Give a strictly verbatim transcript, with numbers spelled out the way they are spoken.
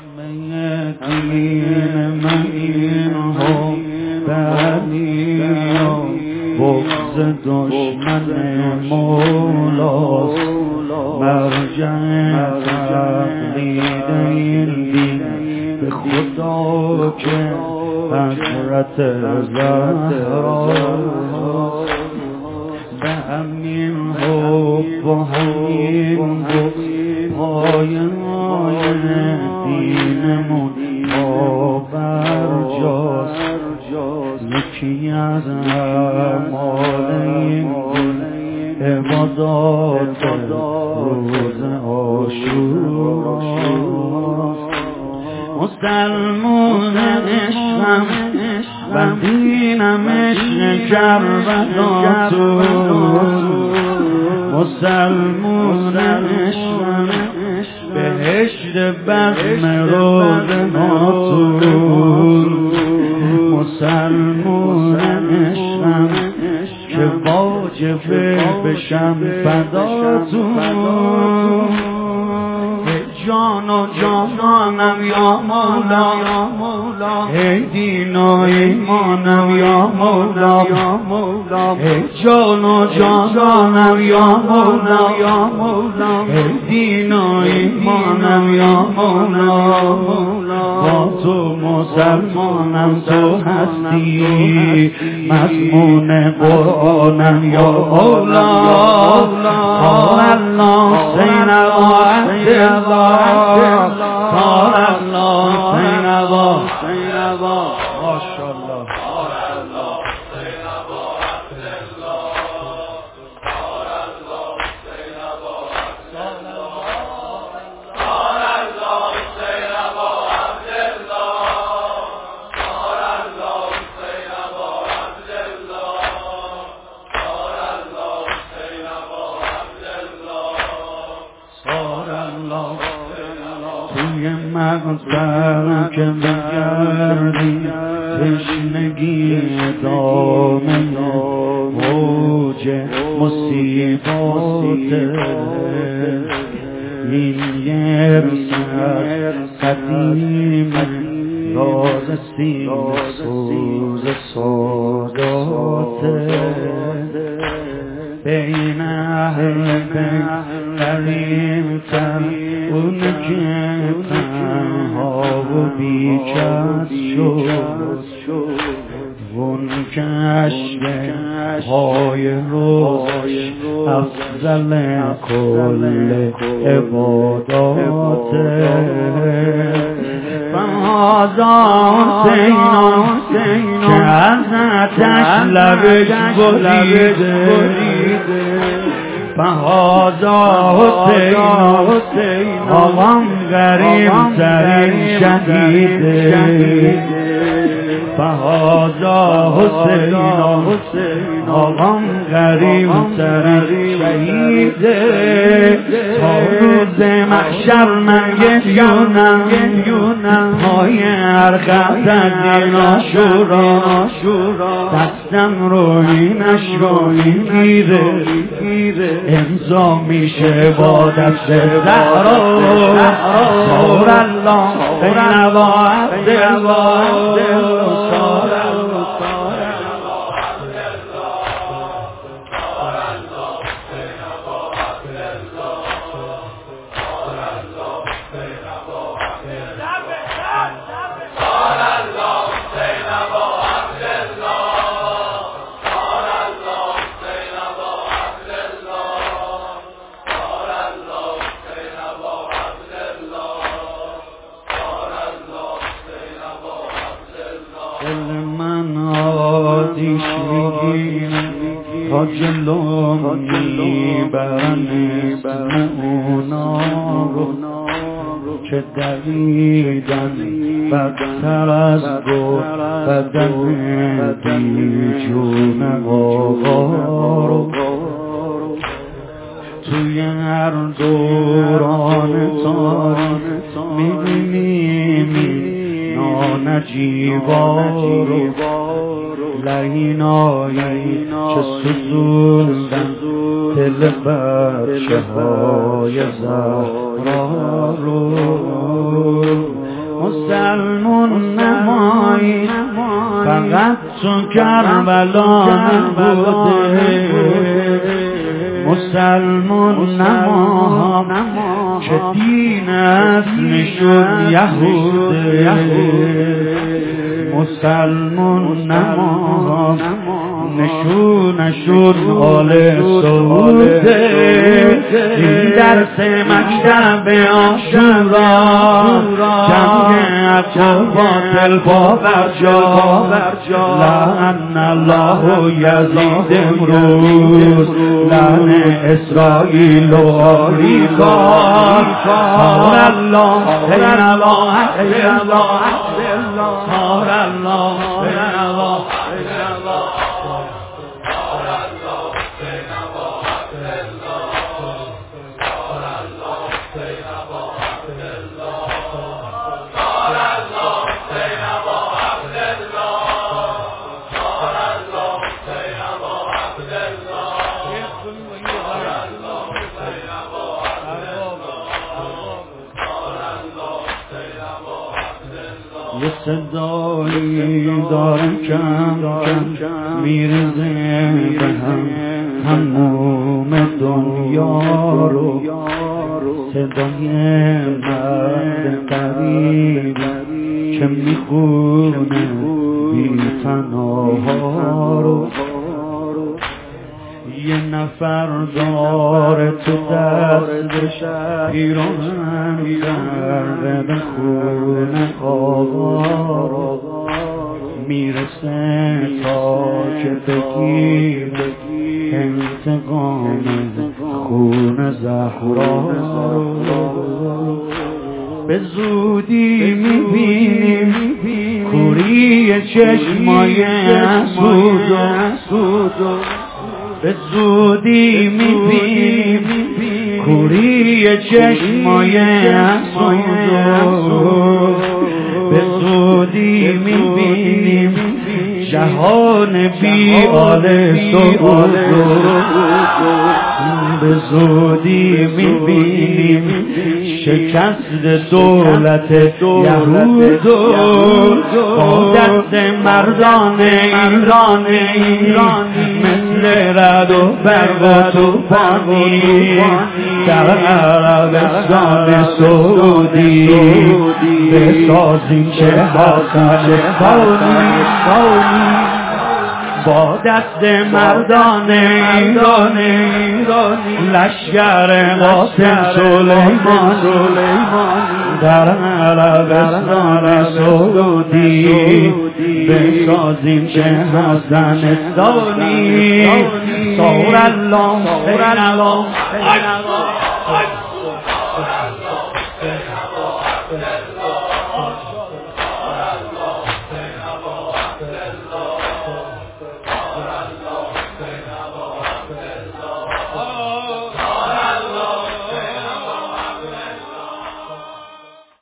دین من این ها بردی بغض دشمن مولاست مرجع تقلید این دین به خدا که حضرت زهراست به همین حب و همین بغض پایه‌های دینمون ما برجاست یکی از اعمال این دین عبادات روز عاشوراست مسلمون عشقم و دینم عشق کربلاتون مسلمون عشقم بهشت بزم روزناتون مسلمون عشقم که واجبه بشم فداتون جان و جانانم یا مولا ای دین و ایمانم یا مولا ای جان و جانانم یا مولا ای دین و ایمانم یا مولا با تو مسلمانم تو هستی مضمون قرآنم یا مولا صار الله سینوا الله صار الله سینوا سینوا ماشاءالله صار الله سینوا صار الله سینوا صار الله سینوا صار الله سینوا صار الله توی مغزم که بگردی تشنگی دامه موج مصیبات این یه سر قدیم راز سینه سوز سادات بین اهل قریب تر اون که تنها و بیکس شد اون که عشق های روزش افضل کل عبادات فهذا حسین که ازتش لبش بریده فهذا حسین آقام غریب ترین شهیده فهذا حسین آقام غریب ترین شهیده تا روز محشر من گریونم پای هر خط از این عاشورا دستم روینش رو میگیره امضا میشه با دست زهرا صار الله سینوا عبدالله صار الله دل من آتیش میگیره تا جلوم میبرن اسم اونا رو که دویدن بدتر از بدن بیجون آقا رو توی هر دوران تاریخ میبینیم نجیبا رو لعینایی که سوزوندن دل بچه های زهرا رو مسلمون نمایی فقط تو کربلا نبوده مسلمون نما که دین اصلشون یهوده مسلمون نما نشونشون آل سعوده این درس مکتب عاشورا جنگ حق و باطل با برجا لعن الله یزید امروز لعن اسرائیل و آمریکا صار الله بین الله بین الله صار الله بین الله بین الله یه صدایی دارم کم کم میرزه به هم تموم دنیا رو صدای مرد قریب که میخونه بی تنها رو یه نفر داره تو دستش پیراهن کرده به خون آقا رو میرسه تا که بگیره انتقام خون زهرا رو به زودی میبینیم کوری چشمای حسودو به زودی میبینیم کوری چشمای حسودو به زودی میبینیم جهان بی آل سعودو به زودی میبینیم شکست دولت یهودو با دست مردان ایران مثل رد و برق و توفانی در عربستان سعودی بسازیم چه حسن خانی با دست مردان ایران لشگر قاسم سلیمان در عربستان سعودی بسازیم چه حسن ثانی صور الله صور الله صور الله